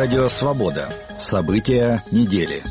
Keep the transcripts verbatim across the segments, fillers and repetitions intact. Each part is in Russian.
Радио «Свобода». События недели.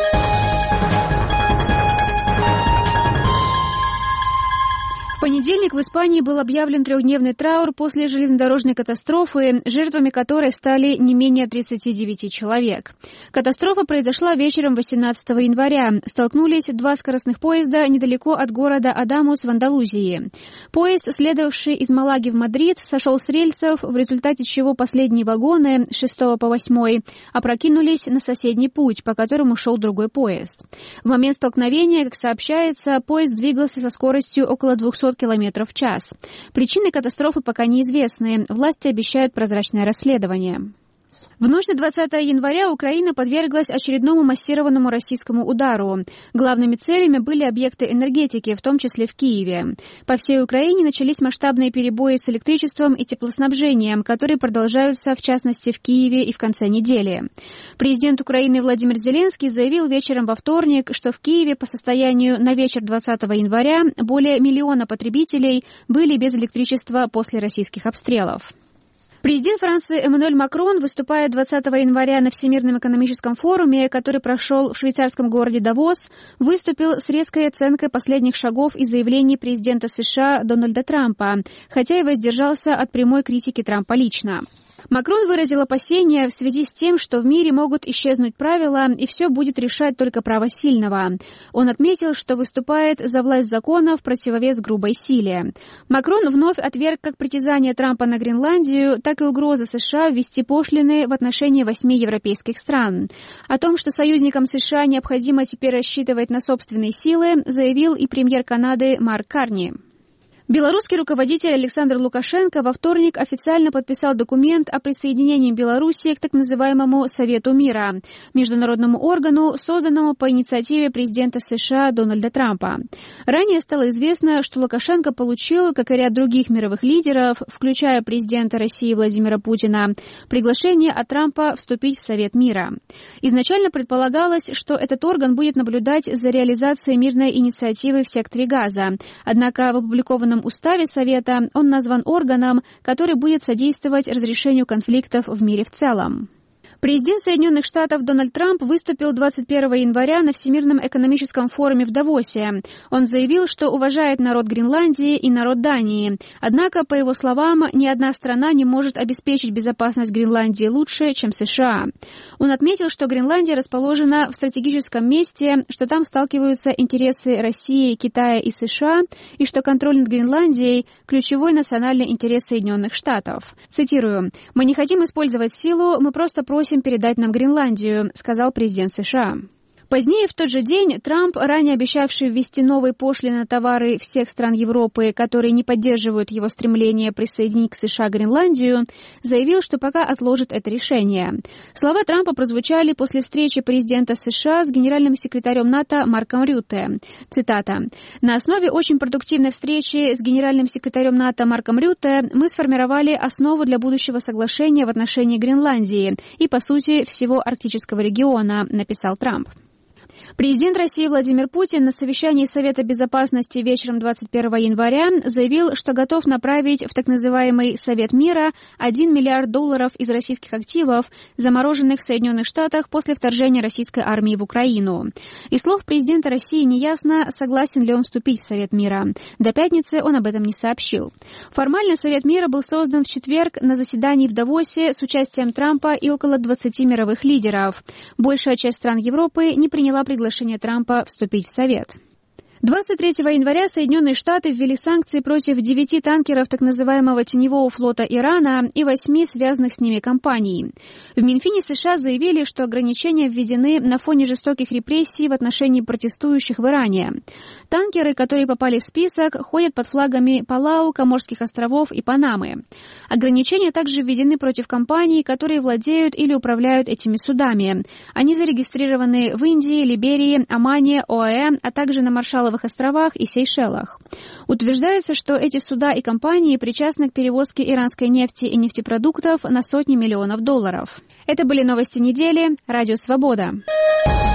В понедельник в Испании был объявлен трехдневный траур после железнодорожной катастрофы, жертвами которой стали не менее тридцати девяти человек. Катастрофа произошла вечером восемнадцатого января. Столкнулись два скоростных поезда недалеко от города Адамус в Андалузии. Поезд, следовавший из Малаги в Мадрид, сошел с рельсов, в результате чего последние вагоны с шестого по восьмой опрокинулись на соседний путь, по которому шел другой поезд. В момент столкновения, как сообщается, поезд двигался со скоростью около двухсот километров в час. Причины катастрофы пока неизвестны. Власти обещают прозрачное расследование. В ночь на двадцатое января Украина подверглась очередному массированному российскому удару. Главными целями были объекты энергетики, в том числе в Киеве. По всей Украине начались масштабные перебои с электричеством и теплоснабжением, которые продолжаются, в частности, в Киеве и в конце недели. Президент Украины Владимир Зеленский заявил вечером во вторник, что в Киеве по состоянию на вечер двадцатого января более миллиона потребителей были без электричества после российских обстрелов. Президент Франции Эммануэль Макрон, выступая двадцатого января на Всемирном экономическом форуме, который прошел в швейцарском городе Давос, выступил с резкой оценкой последних шагов и заявлений президента США Дональда Трампа, хотя и воздержался от прямой критики Трампа лично. Макрон выразил опасения в связи с тем, что в мире могут исчезнуть правила, и все будет решать только право сильного. Он отметил, что выступает за власть закона в противовес грубой силе. Макрон вновь отверг как притязания Трампа на Гренландию, так и угрозы США ввести пошлины в отношении восьми европейских стран. О том, что союзникам США необходимо теперь рассчитывать на собственные силы, заявил и премьер Канады Марк Карни. Белорусский руководитель Александр Лукашенко во вторник официально подписал документ о присоединении Беларуси к так называемому Совету мира, международному органу, созданному по инициативе президента США Дональда Трампа. Ранее стало известно, что Лукашенко получил, как и ряд других мировых лидеров, включая президента России Владимира Путина, приглашение от Трампа вступить в Совет мира. Изначально предполагалось, что этот орган будет наблюдать за реализацией мирной инициативы в секторе Газа, однако в опубликованном уставе Совета он назван органом, который будет содействовать разрешению конфликтов в мире в целом. Президент Соединенных Штатов Дональд Трамп выступил двадцать первого января на Всемирном экономическом форуме в Давосе. Он заявил, что уважает народ Гренландии и народ Дании. Однако, по его словам, ни одна страна не может обеспечить безопасность Гренландии лучше, чем США. Он отметил, что Гренландия расположена в стратегическом месте, что там сталкиваются интересы России, Китая и США, и что контроль над Гренландией – ключевой национальный интерес Соединенных Штатов. Цитирую: «Мы не хотим использовать силу, мы просто просим передать нам Гренландию», — сказал президент США. Позднее в тот же день Трамп, ранее обещавший ввести новые пошлины на товары всех стран Европы, которые не поддерживают его стремление присоединить к США Гренландию, заявил, что пока отложит это решение. Слова Трампа прозвучали после встречи президента США с генеральным секретарем НАТО Марком Рютте. Цитата: «На основе очень продуктивной встречи с генеральным секретарем НАТО Марком Рютте мы сформировали основу для будущего соглашения в отношении Гренландии и, по сути, всего арктического региона», — написал Трамп. Президент России Владимир Путин на совещании Совета безопасности вечером двадцать первого января заявил, что готов направить в так называемый Совет мира один миллиард долларов из российских активов, замороженных в Соединенных Штатах после вторжения российской армии в Украину. Из слов президента России неясно, согласен ли он вступить в Совет мира. До пятницы он об этом не сообщил. Формально Совет мира был создан в четверг на заседании в Давосе с участием Трампа и около двадцати мировых лидеров. Большая часть стран Европы не приняла приглашение Приглашение Трампа вступить в Совет. двадцать третьего января Соединенные Штаты ввели санкции против девяти танкеров так называемого теневого флота Ирана и восьми связанных с ними компаний. В Минфине США заявили, что ограничения введены на фоне жестоких репрессий в отношении протестующих в Иране. Танкеры, которые попали в список, ходят под флагами Палау, Коморских островов и Панамы. Ограничения также введены против компаний, которые владеют или управляют этими судами. Они зарегистрированы в Индии, Либерии, Омане, ОАЭ, а также на Маршалловых островах и Сейшелах. Утверждается, что эти суда и компании причастны к перевозке иранской нефти и нефтепродуктов на сотни миллионов долларов. Это были новости недели. Радио «Свобода».